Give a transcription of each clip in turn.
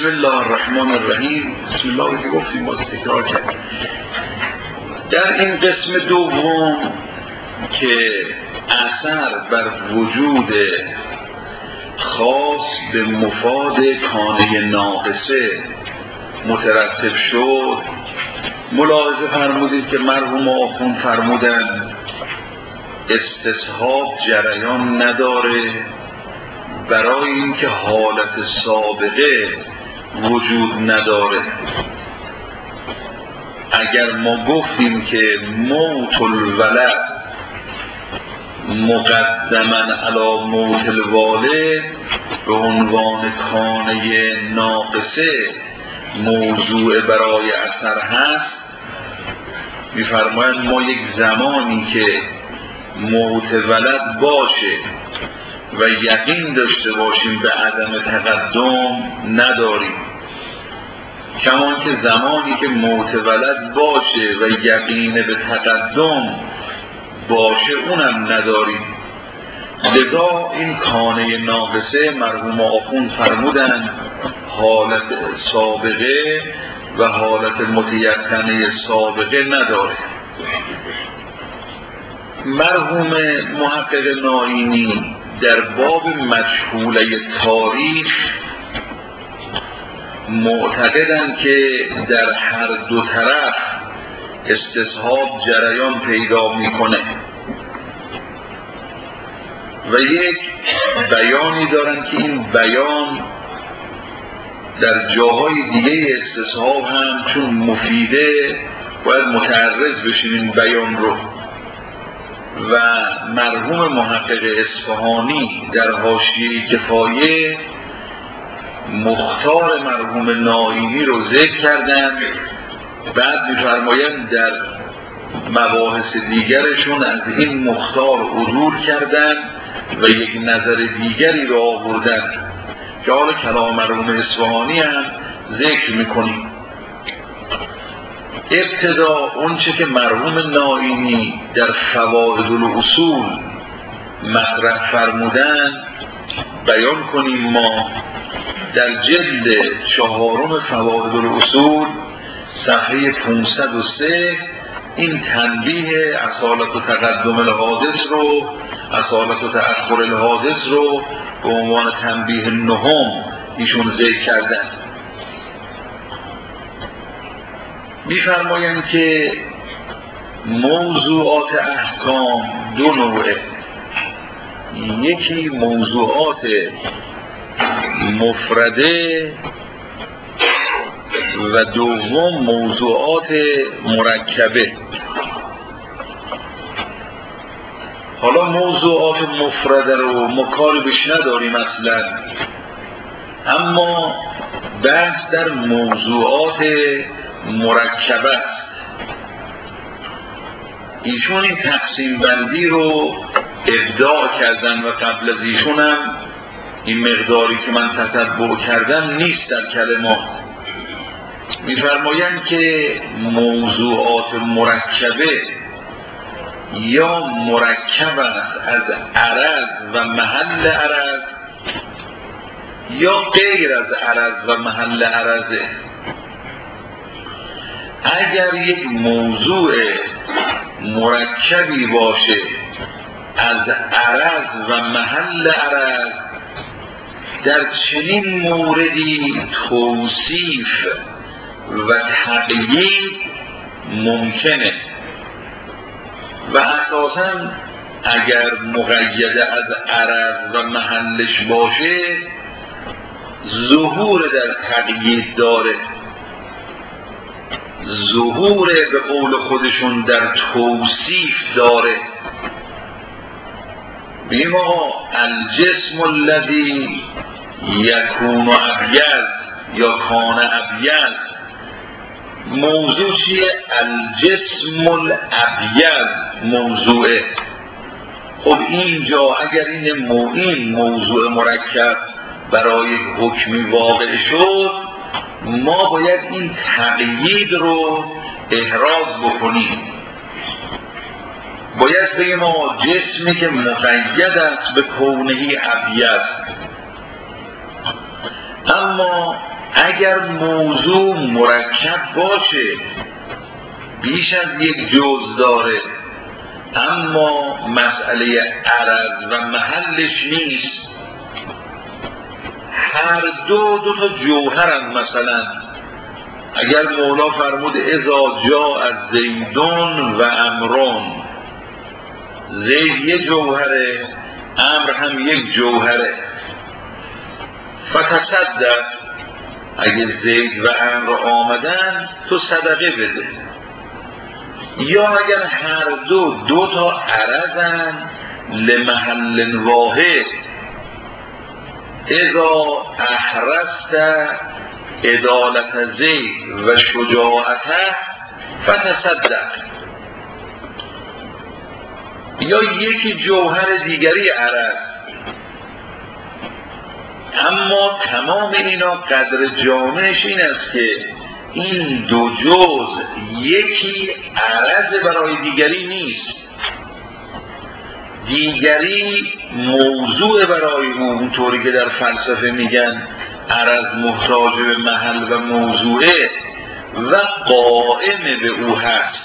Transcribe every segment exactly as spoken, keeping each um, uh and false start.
بسم الله الرحمن الرحیم. بسم الله رو که گفتیم باز تکرار کردیم. در این قسم دوم که اثر بر وجود خاص به مفاد کانه ناقصه مترتب شد، ملاحظه فرمودید که مرحوم آخوند فرمودند استصحاب جریان نداره برای اینکه حالت سابقه وجود نداره. اگر ما گفتیم که موت الولد مقدما علی موت الوالد به عنوان کانه ناقصه موضوع برای اثر هست، می‌فرمایند ما یک زمانی که موت ولد باشه و یقین داشته باشیم به عدم تقدم نداریم، کمان که زمانی که موت ولد باشه و یقین به تقدم باشه اونم نداریم. لذا این کانه ناقصه مرحوم آخوند فرمودن حالت سابقه و حالت متیقنه سابقه نداره. مرحوم محقق نائینی در باب مجهوله تاریخ معتقدند که در هر دو طرف استصحاب جریان پیدا میکنه و یک بیانی دارن که این بیان در جاهای دیگه استصحاب هم چون مفیده باید متعرض بشیم این بیان رو. و مرحوم محقق اصفهانی در حاشیه کفایه مختار مرحوم نائینی رو ذکر کردن، بعد می‌فرمایند در مباحث دیگرشون از این مختار عدول کردن و یک نظر دیگری رو آوردن که حالا کلام مرحوم اصفهانی هم ذکر میکنیم. ابتدا اونچه که مرحوم نائینی در فوائد الاصول مطرح فرمودن بیان کنیم. ما در جلد چهارم فوائد الاصول صفحه پانصد و سه این تنبیه اصالت و تقدم الحادث رو، اصالت و تأخر الحادث رو به عنوان تنبیه نهم ایشون ذکر کردن. می‌فرمایند که موضوعات احکام دو نوعه، یکی موضوعات مفرده و دوم موضوعات مرکبه. حالا موضوعات مفرده رو ما کاری بهش نداریم اصلا، اما بحث در موضوعات مرکبه است. ایشون این تقسیم بندی رو ابداع کردن و قبل از ایشون هم این مقداری که من تتبع کردم نیست در کلمات. می‌فرمایند که موضوعات مرکبه یا مرکب است از عرض و محل عرض یا غیر از عرض و محل عرضه. اگر یک موضوع مرکبی باشه از عرض و محل عرض، در چنین موردی توصیف و تقیید ممکنه و اساساً اگر مقید از عرض و محلش باشه ظهور در تقیید داره، ظهور به قول خودشون در توصیف داره. بگیم آقا الجسم الذی یکون ابیض یا کان ابیض، موضوع چیه؟ الجسم الابیض موضوعه. خب اینجا اگر این موضوع موضوع مرکب برای حکمی واقع شد، ما باید این تقیید رو احراز بکنیم. باید بگیم ما جسمی که مقید است به کونه ابیض، اما اگر موضوع مرکب باشه بیش از یک جزء داره اما مسئله عرض و محلش نیست، هر دو دو تا جوهرند. مثلا اگر مولا فرمود اذا جاء زیدون و امرون، زید یک جوهره، امر هم یک جوهره، فتصدق، اگر زید و امر آمدن تو صدقه بده. یا اگر هر دو دو تا عرضن لمحل واحد، اذا احرست عدالت زید و شجاعته فتصدق. یا یکی جوهر دیگری عرض، اما تمام اینا قدر جامعش این است که این دو جزء یکی عرض برای دیگری نیست، دیگری موضوع برای او، اونطوری که در فلسفه میگن عرض محتاج به محل و موضوعه و قائم به او هست.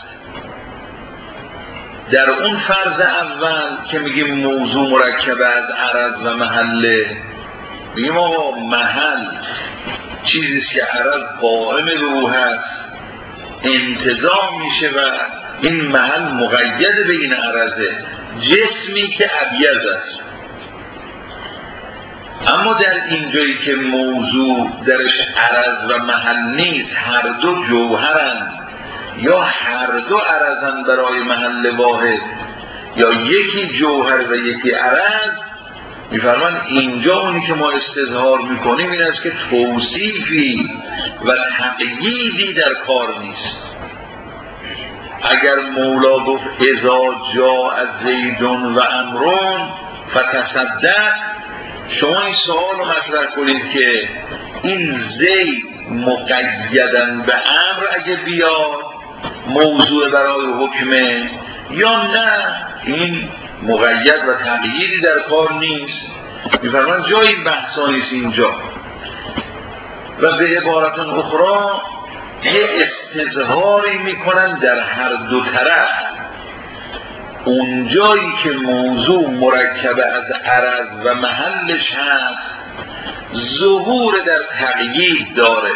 در اون فرض اول که میگیم موضوع مرکب از عرض و محله، میگیم آقا محل چیزیست که عرض قائم به او هست، انتظام میشه و این محل مقید به این عرضه، جسمی که ابیض است. اما در اینجایی که موضوع درش عرض و محل نیست، هر دو جوهرند یا هر دو عرضن برای محل واحد، یا یکی جوهر و یکی عرض، میفرمان اینجا اونی که ما استظهار میکنیم این است که توصیفی و تقییدی در کار نیست. اگر مولا گفت اذا جاء زیدون و امرون فتصدق، شما این سوال رو مطرح کنید که این زید مقیدن به امر اگه بیاد موضوع برای حکمه، یا نه این مقید و تقییدی در کار نیست. میفرمان جایی بحثا نیست اینجا. و به عبارت اخرى یه استظهاری میکنن در هر دو طرف. اونجایی که موضوع مرکب از عرض و محلش هست ظهور در تقیید داره،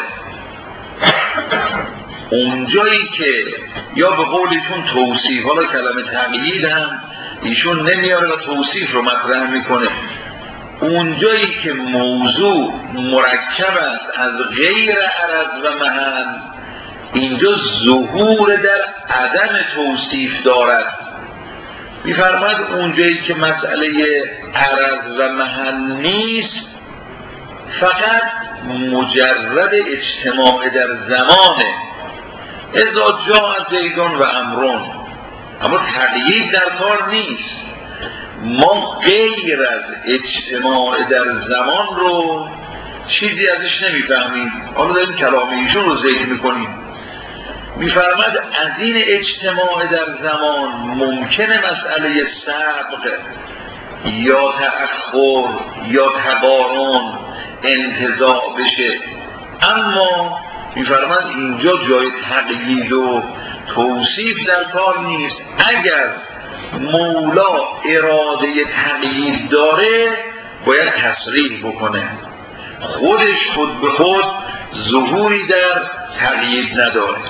اونجایی که یا به قولیشون توصیف، حالا کلمه تقیید هم ایشون نمیاره و توصیف رو مطرح میکنه، اونجایی که موضوع مرکب است از غیر عرض و محل، اینجا ظهور در عدم توصیف دارد. میفرماد اونجایی که مسئله عرض و محل نیست، فقط مجرد اجتماع در زمانه، اذا جاء زیدون و امرون، اما تقیید در کار نیست. ما غیر از اجتماع در زمان رو چیزی ازش نمیفهمیم. حالا داریم کلام ایشون رو ذکر میکنیم. میفرماد از این اجتماع در زمان ممکنه مسئله سبق یا تأخر یا تقارن انتزاع بشه، اما میفرماد اینجا جای تقیید و توصیف در کار نیست. اگر مولا اراده تقیید داره باید تصریح بکنه، خودش خود به خود ظهوری در تقیید نداره.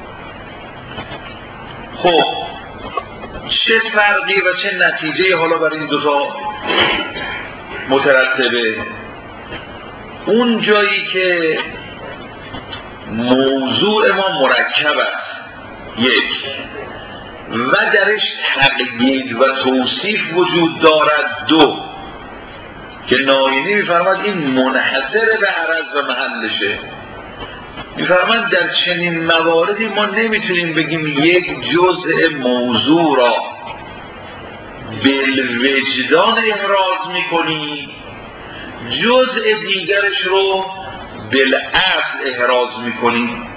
خب چه فرقی و چه نتیجه حالا برای این دوتا مترتبه؟ اون جایی که موضوع ما مرکب است یک و درش تقیید و توصیف وجود دارد دو، که ناینی میفرماد این منحصر به عرض و محلشه. میفرماد در چنین مواردی ما نمیتونیم بگیم یک جزء موضوع را بالوجدان احراز میکنیم، جزء دیگرش رو بالاصل احراز میکنیم.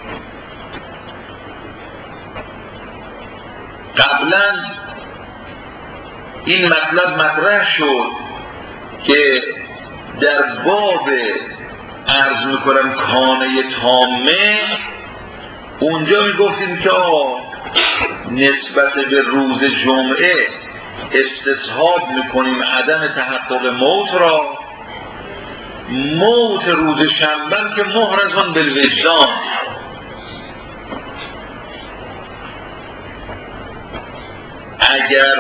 قبلا این مطلب مطرح شد که در باب عرض میکنم کانه تامه، اونجا میگفتیم که نسبت به روز جمعه استصحاب میکنیم عدم تحقق موت را، موت روز شنبه که محرزون بالوجدان. اگر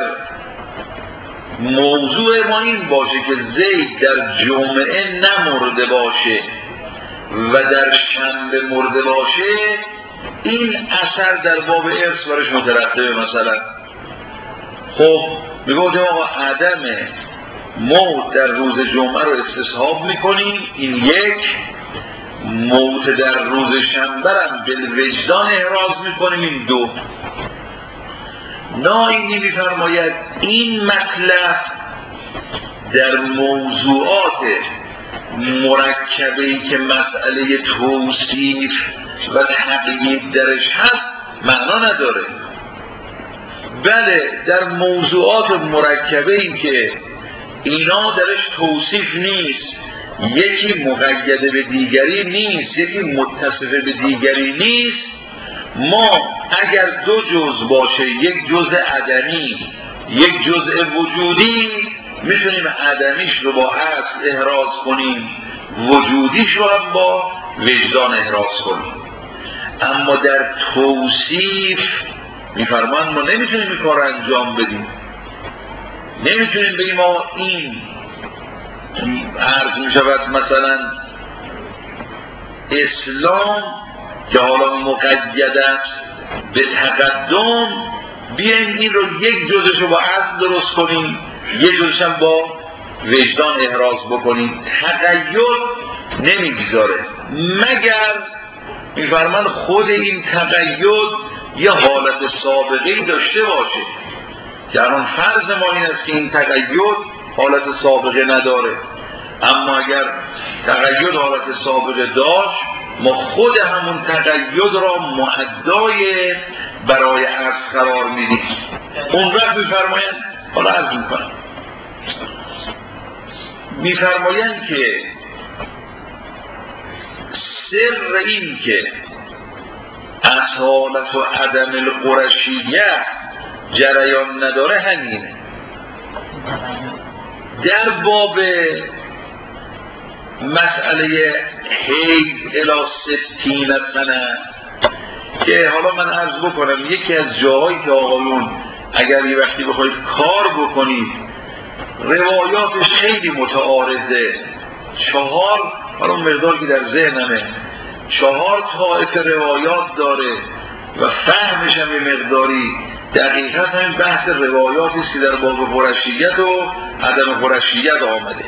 موضوع ما این باشه که زید در جمعه نمرده باشه و در شنبه مرده باشه، این اثر در باب ارث برش مترتبه. مثلا خب میگویم آقا عدم موت در روز جمعه رو استصحاب میکنیم، این یک. موت در روز شنبه هم بالوجدان احراز میکنیم، این دو. نائینی میفرماید این مطلب در موضوعات مرکبه‌ای که مسئله توصیف و تقیید درش هست معنا نداره. بله در موضوعات مرکبه‌ای که اینا درش توصیف نیست، یکی مقید به دیگری نیست، یکی متصف به دیگری نیست، ما اگر دو جزء باشه، یک جزء عدمی یک جزء وجودی، میتونیم عدمیش رو با اصل احراز کنیم، وجودیش رو هم با وجدان احراز کنیم. اما در توصیف میفرمان ما نمیتونیم این کار انجام بدیم. نمیتونیم بگیم ما این عرض میشود مثلا اسلام که حالا مقید است به تقدم، بیایم این رو یک جزش رو با اصل درست کنیم، یک جزش هم با وجدان احراز بکنیم. تقید نمیگذاره مگر میفرمان خود این تقید یه حالت سابقه‌ای داشته باشه، که الان فرض ما این است که این تقید حالت سابقه نداره. اما اگر تقید حالت سابقه داشت، ما خود همون تقید را معدای برای عرض قرار میدیم. اون وقت میفرمایند، حالا عرض میکنم، میفرمایند که سر این که اصالت و عدم القرشیت جریان نداره همینه. در باب مسئله حیض الی ستین سنه که حالا من عرض بکنم یکی از جاهایی که آقایون اگر یه وقتی بخواید کار بکنید روایاتش خیلی متعارضه، چهار، حالا مقدار که در ذهنمه، چهار طایفه روایات داره و فهمش هم یه مقداری دقیقت همین بحث روایاتی است که در باب قرشیت و عدم قرشیت آمده.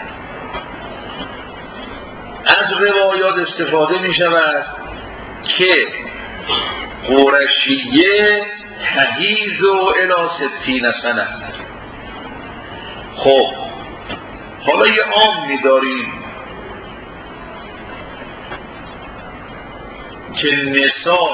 از روایات استفاده می شود که قرشیه تحیز و الی ستین سنه. خب حالا یه عام می داریم که نسا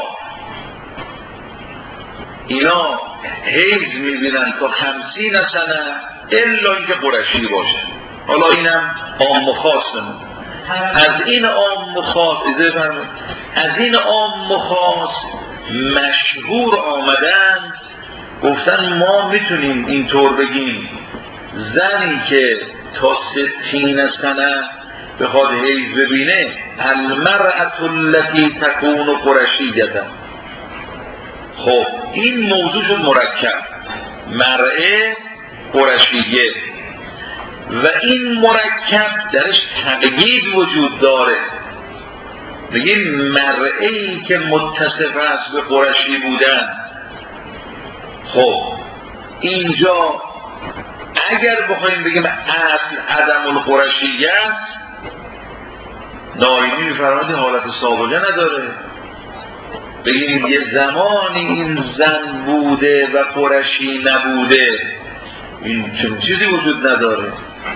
اینا حیض می بینن تا خمسین سنه الا اینکه قرشی باشه. حالا اینم عام و خاصمون. از این عام و خاص از این عام و خاص مشهور آمدن، گفتن ما میتونیم اینطور بگیم زنی که تا ستین سنه بخواد حیض ببینه، المرأة التي تكون قرشیة. خب این موضوع شد مرکب، مرأة قرشیه، و این مرکب درش تقیید وجود داره. بگیم مرئی که متصف است به قرشی بودن. خب اینجا اگر بخوایم بگیم اصل عدم القرشیه است، نائینی می‌فرماید حالت سابقه نداره. بگیم یه زمانی این زن بوده و قرشی نبوده، این چون چیزی وجود نداره.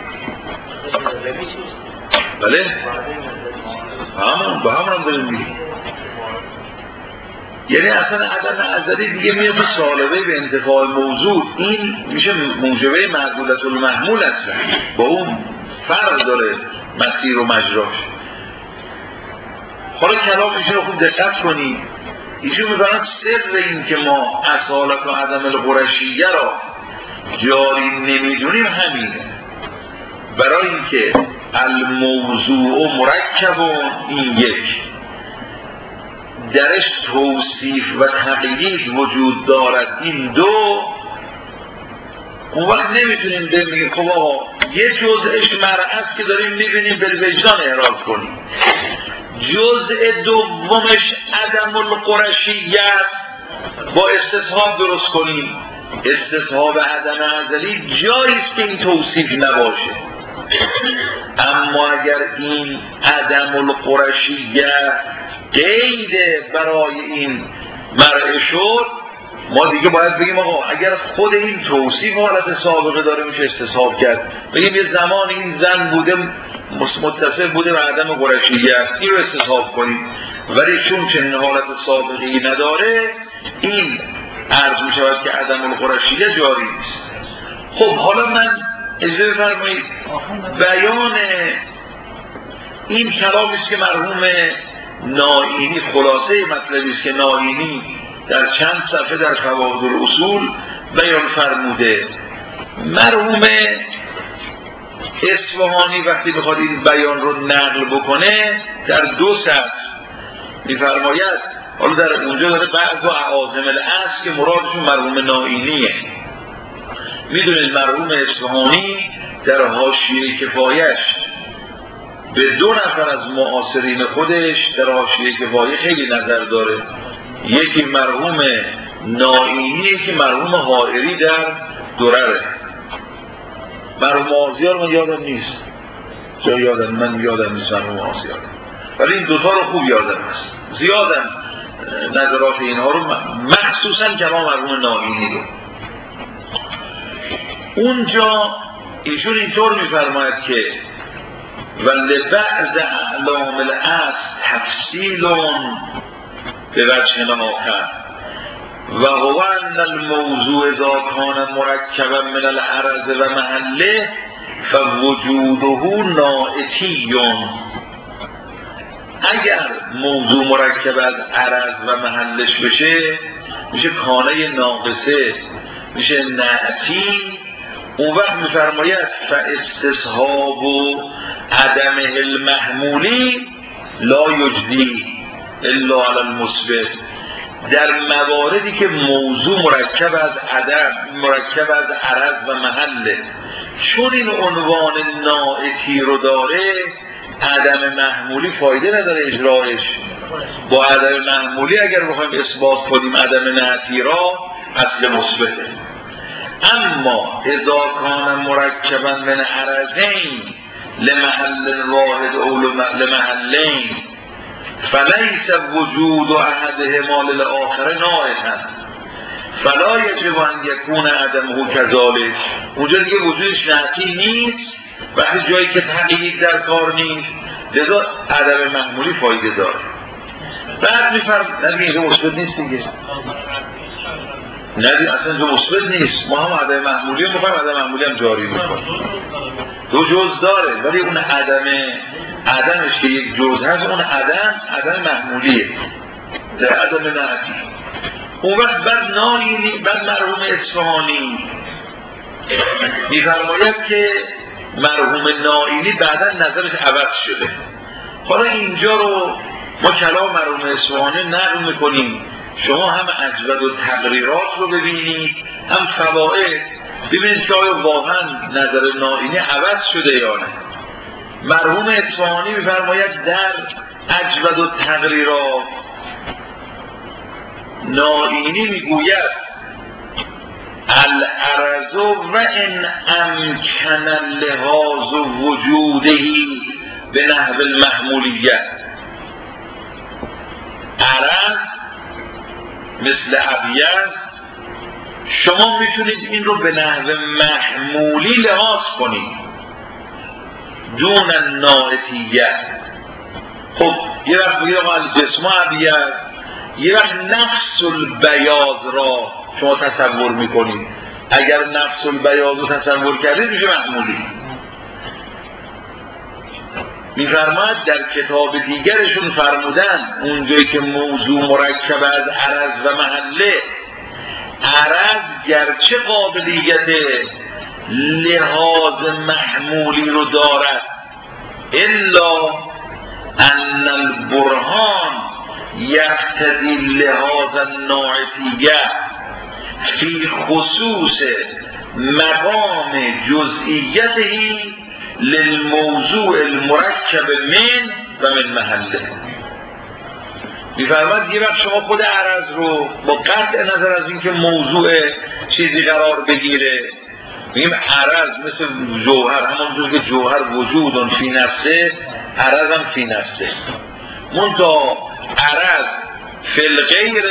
بله؟ همون با همون هم داریم میگیم. یعنی اصلا عدم ازلی دیگه میاد به سالبه به انتفاع موضوع، این میشه موجبه معدولت المحمول اصلا، با اون فرق داره مسیر و مجراش. حالا کلام ایشون رو خوب دقت کنید. ایشون می‌فرماید سر این که ما اصالت و عدم القرشیه را جاری نمیدونیم همینه، برای اینکه الموضوع مرکب این یک درش توصیف و تقیید وجود دارد، این دو، اون وقت نمیتونیم بگیم خب آقا یه جزءش مرعز که داریم میبینیم بالوجدان اعراض کنیم، جزء دومش عدم القرشیه با استصحاب درست کنیم. استصحاب عدم ازلی جاییست که این توصیف نباشه، اما اگر این عدم القرشیه قید برای این مرعه شد، ما دیگه باید بگیم آقا اگر خود این توصیف حالت سابقه داره میشه استصحاب کرد، بگیم یه زمان این زن بوده متصل بوده به عدم قرشیه، این رو استصحاب کنیم، ولی چون چنین حالت سابقه ای نداره این عرض می شود که عدم القرشیه جاری نیست. خب حالا من اجازه بفرمایید بیان این کلامی است که مرحوم نائینی، خلاصه مطلبی است که نائینی در چند صفحه در فواید الاصول بیان فرموده. مرحوم اصفهانی وقتی بخواد این بیان رو نقل بکنه در دو سطر می‌فرماید، حالا در اونجا داره بعض اعاظم الاصل که مرادشون مرحوم نائینیه. میدونید مرحوم اصفهانی در حاشیه کفایش به دو نفر از معاصرین خودش در حاشیه کفایه خیلی نظر داره، یکی مرحوم نائینی، یکی مرحوم حائری در درره. مرحوم آزیار من یادم نیست، جا یادم من یادم نیست مرحوم آزیار، ولی این دوتا رو خوب یادم است، زیادم نظرات اینها رو، مخصوصا کلام مرحوم نائینی رو. اونجا ایشون اینطور میفرماید که ولبعض اعلام الاصل تفصیل به وجه آخر و هو ان الموضوع اذا کان مرکبا من العرض و محله فوجوده نائتی. اگر موضوع مرکب از عرض و محلش بشه میشه کانه ناقصه، میشه نعتی. اون وقت میفرماید فاستصحاب و عدم المحمولی لا یجدی الا علی المثبت. در مواردی که موضوع مرکب از عدم، مرکب از عرض و محله، چون این عنوان نائتی رو داره عدم محمولی فایده نداره اجرایش. با عدم محمولی اگر بخوایم اثبات کنیم عدم نعتی را اصل مثبته. اما اذا کان مرکبا من عرضین لمحل واحد او لمحلین فلیس وجود احدهما للآخر نائتا فلا یجب ان یکون عدمه کذالک. اونجا دیگه وجودش نعتی نیست وقتی جایی که تقیید در کار نیست، لذا عدم محمولی فایده داره. بعد میفرم نبی اینجا مثبت نیست دیگه، نبی اصلا اینجا مثبت نیست، ما هم عدم محمولی هم میخوایم عدم محمولی هم جاری میکنیم، دو جز داره، ولی اون عدم عدمش که یک جز هست اون عدم عدم محمولیه در عدم نعتی. اون وقت بعد نائینی، بعد مرحوم اصفهانی میفرماید که مرحوم نائینی بعدا نظرش عوض شده. حالا اینجا رو ما کلام مرحوم اصفهانی نقل میکنیم، شما هم اجود و تقریرات رو ببینید هم فوائد، ببینید که آیا واقعا نظر نائینی عوض شده یا نه. مرحوم اصفهانی میفرماید در اجود و تقریرات نائینی میگوید العرض و ان امکن لحاظ وجوده به نحو المحمولیت. عرض مثل ابیض شما میتونید این رو به نحو محمولی لحاظ کنید دون نائتیت. خب یه وقت بگید آقا الجسم ابیض، یه وقت نفس البیاض را شما تصور میکنید، اگر نفس البیاض رو تصور کردید میشه محمولی. میفرماید در کتاب دیگرشون فرمودن اونجایی که موضوع مرکب از عرض و محله، عرض گرچه قابلیت لحاظ محمولی رو دارد، الا ان البرهان یقتضی لحاظ الناعتیه فی خصوص مقام جزئیته للموضوع المرکب من و من محله. میفرماد یه وقت شما خود عرض رو با قطع نظر از اینکه موضوع چیزی قرار بگیره، میگیم عرض مثل جوهر، همونجور که جوهر وجودون فی نفسه، عرض هم فی نفسه، منتها عرض فی الغیر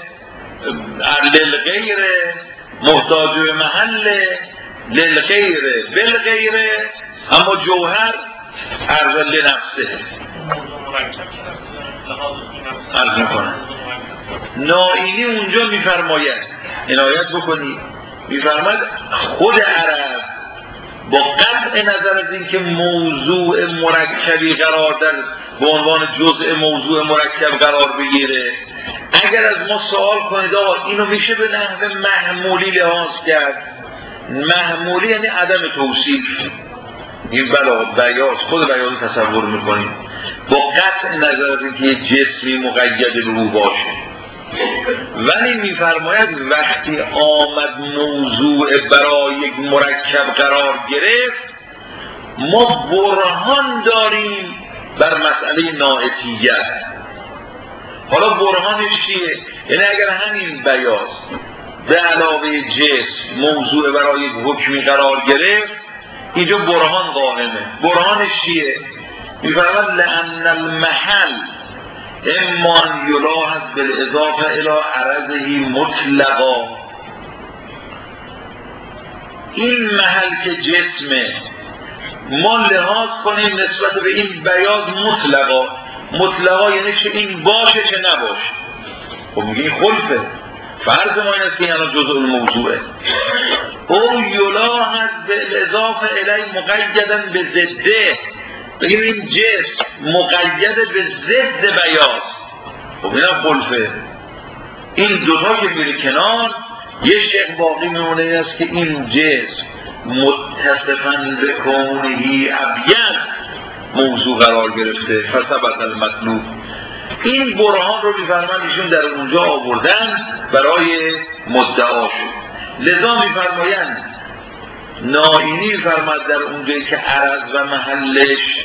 للغیر محتاج به محل، للغیر بالغیر، اما جوهر عرض لنفسه. عرض میکنم نائینی اونجا میفرماید، عنایت بکنید، میفرماید خود عرض با قطع نظر از اینکه موضوع مرکبی قرار در به عنوان جزء موضوع مرکب قرار بگیره، اگر از ما سوال کنید آقا اینو میشه به نحو محمولی لحاظ کرد، محمولی یعنی عدم توصیف، این بلا بیاض، خود بیاض تصور میکنیم با قطع نظر از اینکه یه جسمی مقید به او باشه. ولی میفرماید وقتی آمد موضوع برای یک مرکب قرار گرفت، ما برهان داریم بر مسئله ناعتیت. حالا برهانش چیه؟ یعنی اگر همین بیاض به علاوه جسم موضوع برای یک حکمی قرار گرفت، اینجا برهان قائمه. برهانش چیه؟ میفرماید لأن المحل اما ان یلاحظ بالاضافه الی عرضه مطلقا، این محل که جسمه ما لحاظ کنیم نسبت به این بیاض مطلقا. مطلقا یعنی چه این باشه چه نباشه. خب میگه خلفه، فرض ما این است که یعنی جزء الموضوعه. او یلاحظ بالاضافه الی مقیدا به ضده، بگیم این جسم مقید به ضد بیاض. خب اینم خلفه. این دوتا که میره کنار، یه شیخ باقی میمونه این است که این جسم متصفاً به کونهی ابید موضوع قرار گرفته، فثبت المطلوب. این برهان رو میفرمند ایشون در اونجا آوردن برای مدعا شد. لذا میفرمایند نائینی میفرماد در اونجایی که عرض و محلش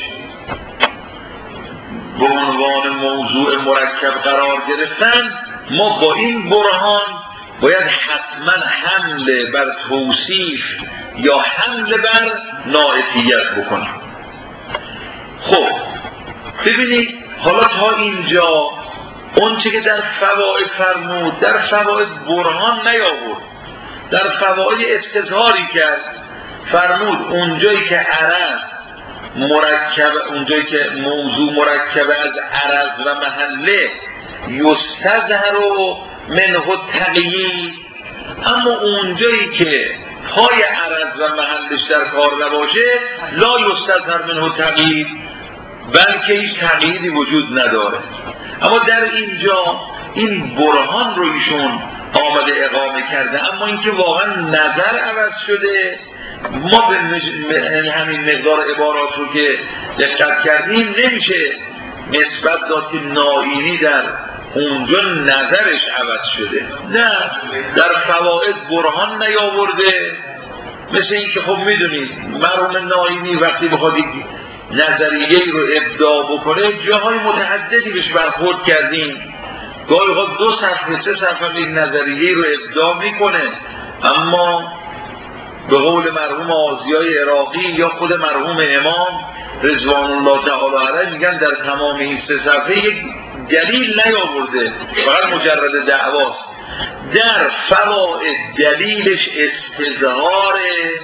به عنوان موضوع مرکب قرار گرفتن، ما با این برهان باید حتما حمله بر توصیف یا حمله بر ناعتیت بکنیم. خب ببینید حالا تا اینجا اون چه که در فواید فرمود، در فواید برهان نیاورد، در فواید استظهاری کرد. فرمود اونجایی که عرض مرکب، اونجایی که موضوع مرکب از عرض و محله، یستظهر منه تقیید، اما اونجایی که پای عرض و محلش در کار نباشه، لا یستظهر منه تقیید، بلکه هیچ تقییدی وجود نداره. اما در اینجا این برهان رو ایشون آمده اقامه کرده، اما اینکه واقعا نظر عوض شده، ما به همین مقدار عبارات رو که دقت کردیم نمیشه نسبت داد که نائینی در اونجا نظرش عوض شده. نه، در فواید برهان نیاورده. مثل این که خب میدونید مرحوم نائینی وقتی بخواد نظریه رو ابداع بکنه، جاهای متعددی بهش برخورد کردیم، گاهی وقت دو صفحه سه صفحه یک نظریه رو ابداع میکنه، اما به قول مرحوم آزیای عراقی یا خود مرحوم امام رضوان الله تعالی علیه میگن در تمام این سه صفحه یک دلیل نیاورده، فقط مجرد دعواست. در فواید دلیلش استظهار،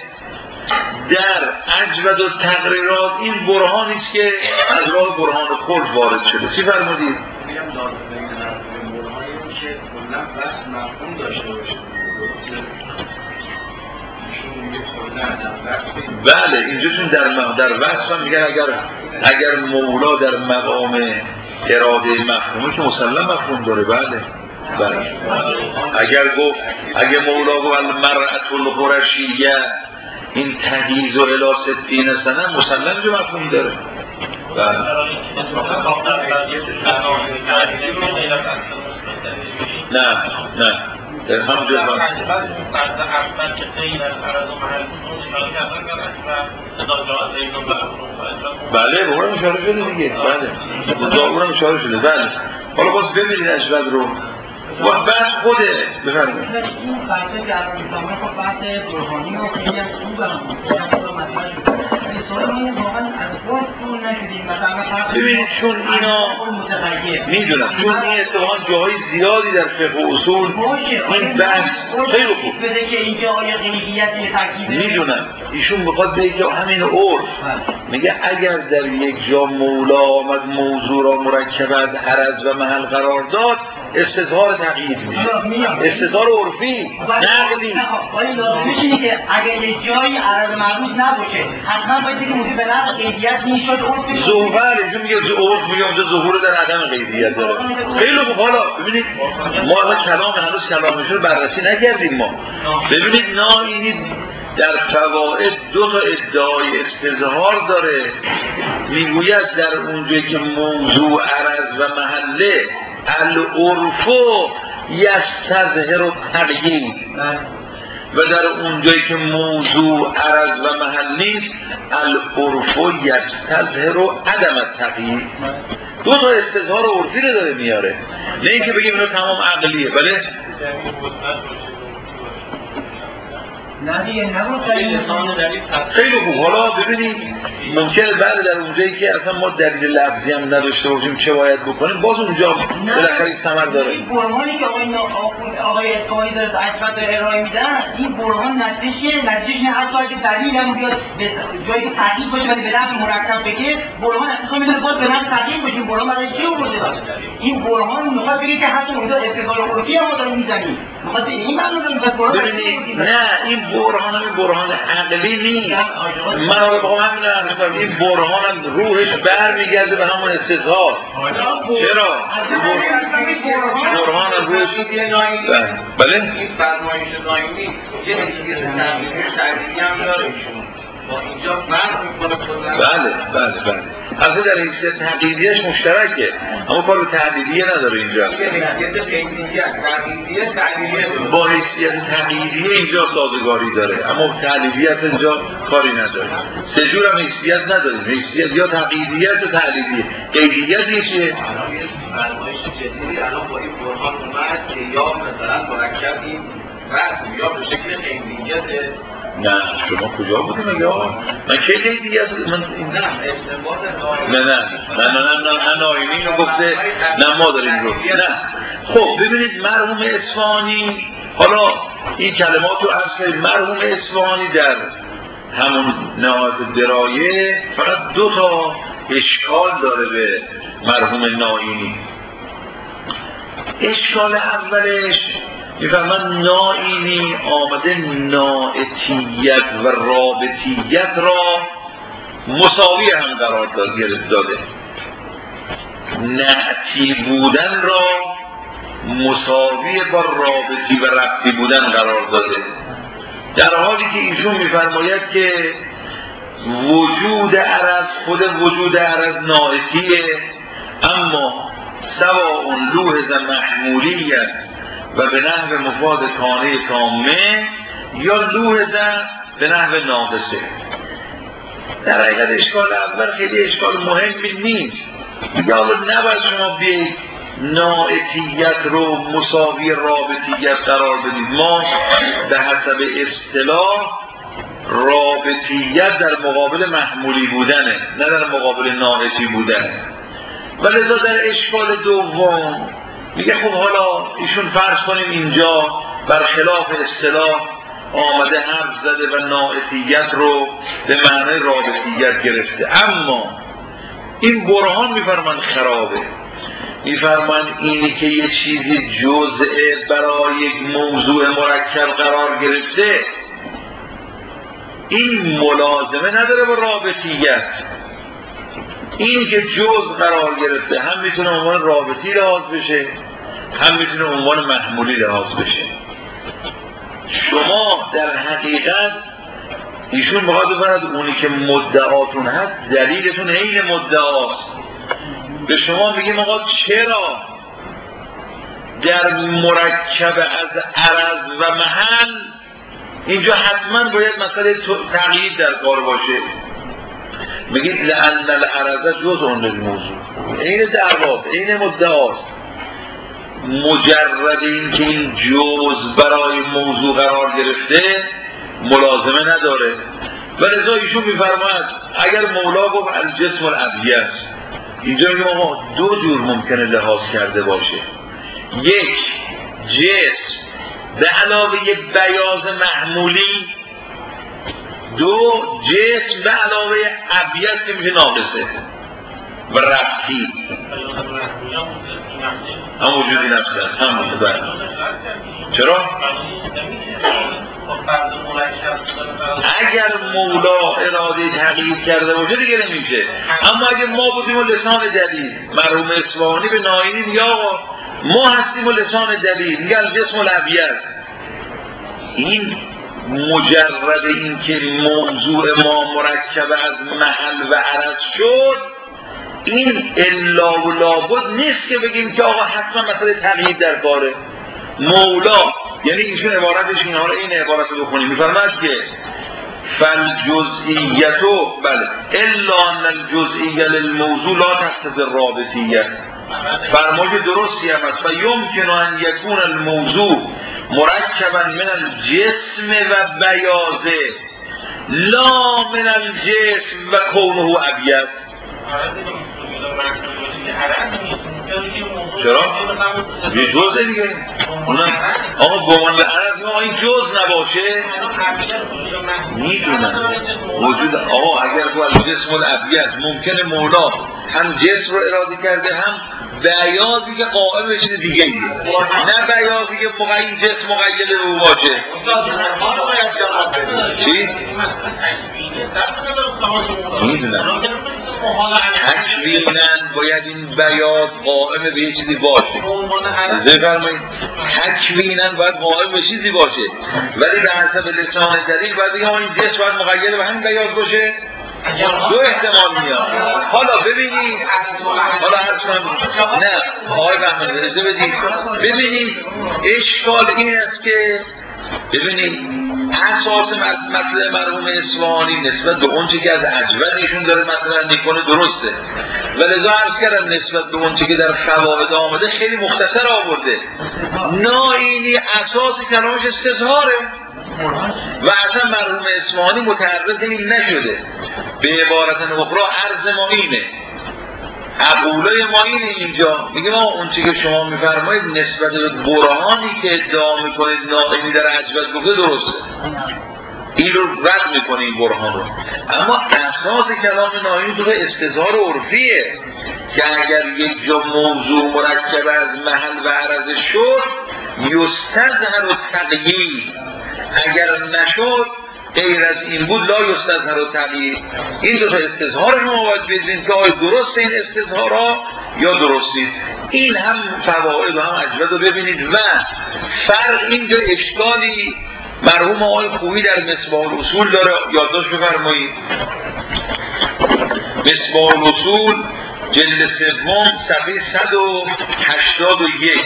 در اجود و تقریرات این برهانی است که از راه برهان خلق وارد شده. چی فرمودید؟ میگم داد برهانی که کلا بس مفهوم داشته باشه. بله اینجا چون در در وصف هم میگن اگر اگر مولا در مقام اراده مفهومی که مسلم مفهوم داره. بله بله. اگر گفت اگر مولا گفت المرأة القرشیه این تحییز و الی ستین سنه مسلم جو مفهوم داره. بله نه نه در هم جو مفهوم بله به اونم اشاره شده دیگه. بله به اونم اشاره شده. بله حالا باز ببینید اجود رو و بحث خوده بفرمایید. این بحثه که الان می‌کنم خب بحث برهانی و خیلی هم خوبه ببینید چون اینا میدونم چون این اتفاقا جاهای زیادی در فقه و اصول این بحث خیلی خوب میدونم ایشون بخواد بگه که همین عرف میگه اگر در یک جا مولا آمد موضوع را مرکب از عرض و محل قرار داد استظهار تقیید میشه، استظهار عرفی نقلی. ولی لازمش اینه که اگر یک جایی عرض معروض نباشه حتما باید دیگه موضوع به نقل قیدیت نیست عرف ظهور اینجا میگه عرف میگه اونجا ظهور در عدم قیدیت داره. خیلی خوب. حالا ببینید ما الان کلام هنوز کلامش رو بررسی نکردیم. ما ببینید ناینی در فوائد دو تا ادعای استظهار داره. میگوید در اونجایی که موضوع عرض و محله العرف یستظهر التقیید و در اونجایی که موضوع عرض و محل نیست العرف یستظهر عدم التقیید. دو تا استظهار عرفی رو داره میاره، نه اینکه بگیم اینو تمام عقلیه. بله خیلی خوب. حالا ببینید ممکنه بعد در اونجایی که اصلا ما دلیل لفظی هم نداشته باشیم چه باید بکنیم باز اونجا بالاخره ثمر داره. این برهانی که آقای آقای اسماعیلی داره اثبات ارائه میدن این برهان نتیجه نتیجه نه حتی اگه دلیل هم بیاد به جایی که تحقیق باشه ولی به لفظ مرکب بگه برهان اصلا میتونه باز به لفظ تحقیق باشه. برهان برای چی آورده؟ این برهان میخواد بگه که حتی اونجا استدلال عرفی هم داره میزنی. میخواد این معنی رو میخواد برهان نه این برهان هم برهان عقلی نیست. من آقا بخوام همین رو عرض کنم این برهان هم روحش بر میگرده به همون استظهار. چرا؟ برهان هم روحش بله؟ این فرمایش دائمی یه حیثیت تحقیقی شرعی هم داره اینجا فرق میکنه. بله بله بله اصلا در حیثیت تحقیقیش مشترکه اما کار به تحقیقیه نداره اینجا. حیثیت تحقیقیه تحقیقیه تحقیقیه با حیثیت تحقیقیه اینجا سازگاری داره اما تحقیقیت اینجا کاری نداره. سه جور هم حیثیت نداریم، حیثیت یا تحقیقیت و تحقیقیه. قیدیت میشه فرمایش جدیدی الان با این برهان اومد که یا مثلا مرکب این رسم یا به شکل قیدیته. نه شما کجا بودیم اگه آقا؟ من که قیدی از من نه استنباط نه نه نه نه نه نه ناینی رو گفته نه ما داریم رو نه. خب ببینید مرحوم اصفهانی حالا این کلمات رو عرض کنید. مرحوم اصفهانی در همون نهایت درایه فقط دو تا اشکال داره به مرحوم ناینی. اشکال اولش میفهمن ناینی آمده ناعتیت و رابطیت را مساوی هم قرار داده، نعتی بودن را مساوی با رابطی و ربطی بودن قرار داده، در حالی که ایشون میفرماید که وجود عرض خود وجود عرض ناعتیه اما سواء لوحظ محمولیت و به نحو مفاد کانه تامه یا لوحظ به نحو ناقصه. در حقیقت اشکال اول خیلی اشکال مهمی نیست. یا نباید شما بیایید ناعتیت رو مساوی رابطیت قرار بدید. ما به حسب اصطلاح رابطیت در مقابل محمولی بودنه نه در مقابل ناعتی بودن. ولذا در اشکال دوم میگه خب حالا ایشون فرض کنیم اینجا برخلاف اصطلاح آمده حرف زده و ناعتیت رو به معنی رابطیت گرفته، اما این برهان میفرمان خرابه. میفرمان اینی که یه چیزی جزء برای یک موضوع مرکب قرار گرفته این ملازمه نداره با رابطیت. این که جز قرار گرفته هم میتونه عنوان رابطی لحاظ بشه، هم میتونه عنوان محمولی لحاظ بشه. شما در حقیقت ایشون بخواد بفرد اونی که مدعاتون هست دلیلتون عین مدعاست. به شما میگیم آقا چرا در مرکب از عرض و محل اینجا حتما باید مسئله تقیید در کار باشه. میگید لأن العرض جزء للموضوع، این دعواست، این مدعاست. مجرد این که این جزء برای موضوع قرار گرفته ملازمه نداره. و لذا ایشون میفرماید اگر مولا گفت الجسم الابیض، اینجا میگم آقا دو جور ممکنه لحاظ کرده باشه. یک، جسم به علاوه بیاض محمولی، دو، جسم به علاوه ابیض که میشه ناقصه و رفتی هم وجودی نفسه هست هم وجود. چرا؟ اگر مولا اراده تغییر کرده باشه دیگه نمیشه. اما اگه ما بودیم و لسان دلیل، مرحوم اصفهانی به ناینی میگه آقا ما هستیم و لسان دلیل، میگه الجسم الابیض. این مجرد این که موضوع ما مرکب از محل و عرض شد، این الا و لابد نیست که بگیم که آقا حتما مسئله تغییر در کاره. مولا یعنی ایشون عبارتش این حالا این عبارت رو بخونیم، میفرماید که فالجزئیتو بله الا ان الجزئیه للموضوع لا تقتضی الرابطیه. فرمای درستی هم است. و یمکن ان یکون الموضوع مرکبا من الجسم و بیاضه لا من الجسم و کونه ابیض. چرا؟ یه جزء دیگه آقا گمان به عرض ما این جز نباشه میدونم وجود. آقا اگر تو الجسم الابیض ممکنه مولا هم جسم رو اراده کرده هم بیاضی که قائم به چیز دیگه ایه، نه بیاضی که مقید جسم مقید رو باشه. چی؟ میدونم تکویناً باید این بیاض قائم به یه چیزی باشه. بفرمایید تکویناً باید قائم به چیزی باشه، ولی به حسب لسان دلیل باید بگم این جسم باید مقید به همین بیاض باشه. دو احتمال میاد. حالا ببینید حالا عرض کنم نه آقای بهمن اجازه بدید ببینید اشکال این است که ببینید اساس مسئله مرحوم اصفهانی نسبت به اون چیزی که از اجودیشون داره مثلا میکنه درسته، ولذا عرض کردم نسبت به اون چیزی که در فواید آمده خیلی مختصر آورده. ناینی اساس کلامش استظهاره و اصلا مرحوم اصفهانی متعرض این نشده. به عبارت اخرى عرض ما اینه، عقوله ما اینه، اینجا میگه ما اون چی که شما میفرمایید نسبت به برهانی که ادعا میکنید ناینی در عجوت گفته درسته، این رو رد میکنه این برهان رو. اما اساس کلام ناینی تو استظهار عرفیه که اگر یک جا موضوع مرکب از محل و عرض شد یستظهر التغییر، اگر نشد غیر از این بود لا یستظهر التغییر. این دو تا استظهار ما باید بدونیم که آیا درست این استظهارها یا درست نیست. این هم فواید و هم اجود رو ببینید. و فرق اینجا اشکالی مرحوم آقای خویی در مصباح الاصول داره، یادداشت بفرمایید. مصباح الاصول جلد سوم صفحه صد و هشتاد و یک.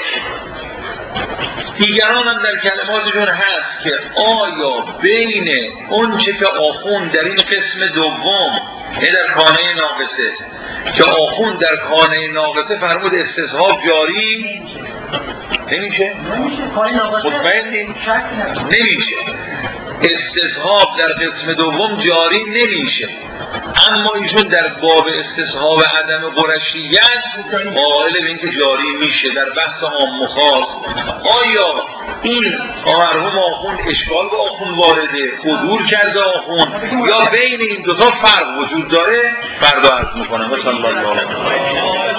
دیگران هم در کلماتشون هست که آیا بین اون چه که آخوند در این قسم دوم در خانه ناقصه که آخوند در خانه ناقصه فرمود استصحاب جاری نمیشه؟ مطمئنی؟ نمیشه. استصحاب در قسم دوم جاری نمیشه، اما ایشون در باب استصحاب عدم قرشیت قائل به اینکه جاری میشه در بحث عام و خاص. آیا این مرحوم آخوند اشکال به آخوند وارده، حضور کرده آخوند، یا بین این دوتا فرق وجود داره؟ فردا عرض میکنم. و صلی الله علیه و